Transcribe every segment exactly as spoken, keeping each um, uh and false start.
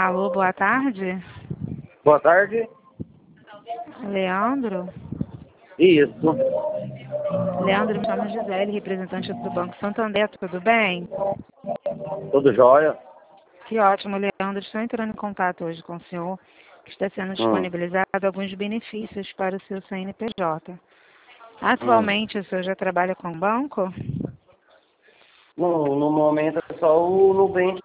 Alô, boa tarde. Boa tarde. Leandro? Isso. Leandro, me chamo Gisele, representante do Banco Santander, tudo bem? Tudo jóia? Que ótimo, Leandro. Estou entrando em contato hoje com o senhor, que está sendo Hum. disponibilizado alguns benefícios para o seu C N P J. Hum. Atualmente, o senhor já trabalha com o banco? No, no momento é só o Nubank.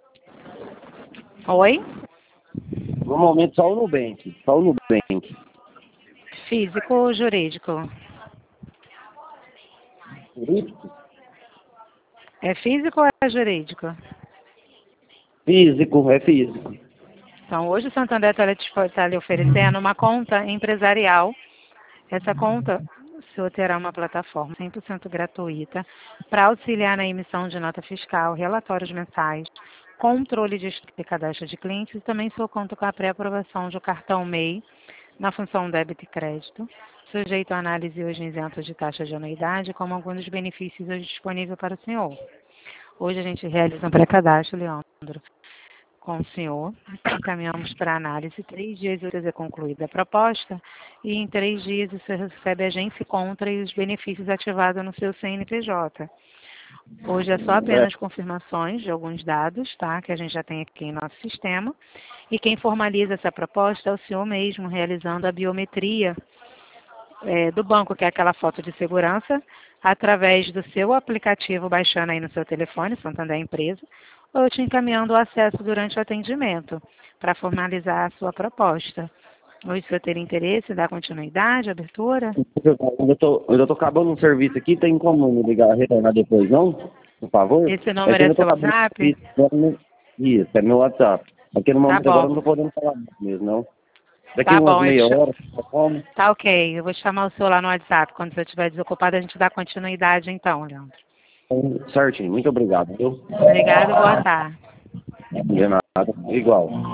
Oi? No momento só o Nubank. Só o Nubank. Físico ou jurídico? Jurídico? É físico ou é jurídico? Físico, é físico. Então, hoje o Santander está lhe, tá lhe oferecendo uma conta empresarial. Essa conta, o senhor terá uma plataforma cem por cento gratuita para auxiliar na emissão de nota fiscal, relatórios mensais, controle de cadastro de clientes e também sua conta com a pré-aprovação do cartão M E I na função débito e crédito, sujeito à análise hoje isento de taxa de anuidade, como alguns dos benefícios hoje disponíveis para o senhor. Hoje a gente realiza um pré-cadastro, Leandro, com o senhor, encaminhamos para análise, três dias úteis é concluída a proposta e em três dias você recebe a agência contra e os benefícios ativados no seu C N P J. Hoje é só apenas confirmações de alguns dados, tá, que a gente já tem aqui em nosso sistema, e quem formaliza essa proposta é o senhor mesmo, realizando a biometria é, do banco, que é aquela foto de segurança, através do seu aplicativo, baixando aí no seu telefone, Santander Empresa, ou te encaminhando o acesso durante o atendimento, para formalizar a sua proposta. Hoje, se eu ter interesse, dar continuidade, abertura? Eu tô, eu tô acabando um serviço aqui, tem como me ligar, retornar depois, não? Por favor? Esse número É é que eu tô seu acabando um WhatsApp? serviço, agora não- Isso, é meu WhatsApp. Aqui no Tá momento agora eu bom, não tô podendo falar muito mesmo, não. Daqui tá umas bom. Eu te meia cha- hora, tá como? Tá ok, eu vou te chamar o seu lá no WhatsApp. Quando você estiver desocupado, a gente dá continuidade então, Leandro. Certinho, muito obrigado, viu? Obrigado, boa tarde. De nada, igual.